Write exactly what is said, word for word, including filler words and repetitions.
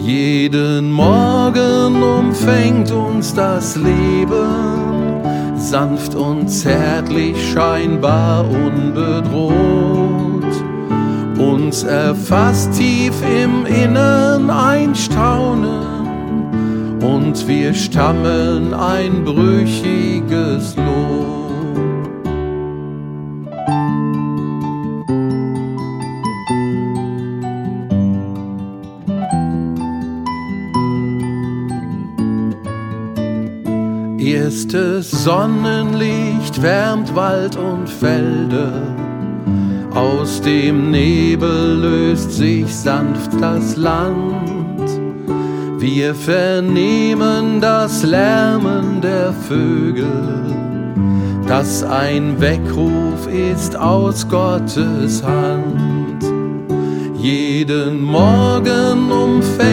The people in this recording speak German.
Jeden Morgen umfängt uns das Leben, sanft und zärtlich, scheinbar unbedroht. Uns erfasst tief im Innern ein Staunen und wir stammeln ein brüchiges Lob. Erstes Sonnenlicht wärmt Wald und Felder, aus dem Nebel löst sich sanft das Land. Wir vernehmen das Lärmen der Vögel, das ein Weckruf ist aus Gottes Hand. Jeden Morgen umfängt